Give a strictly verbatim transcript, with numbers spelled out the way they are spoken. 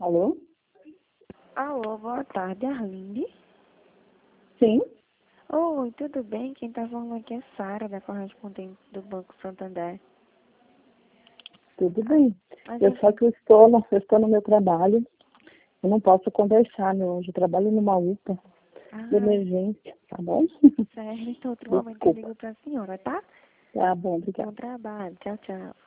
Alô? Alô, boa tarde, Arlinde. Sim, Oi, tudo bem? Quem tá falando aqui é Sara, da correspondente do Banco Santander. tudo bem. A Eu gente... só que eu estou, no, eu estou no meu trabalho. Eu não posso conversar, meu anjo. Eu trabalho numa U P A de Ah, emergência, tá bom? certo. Então, outro momento eu Desculpa. ligo pra senhora, tá? Tá bom, obrigada. Bom trabalho. Tchau, tchau.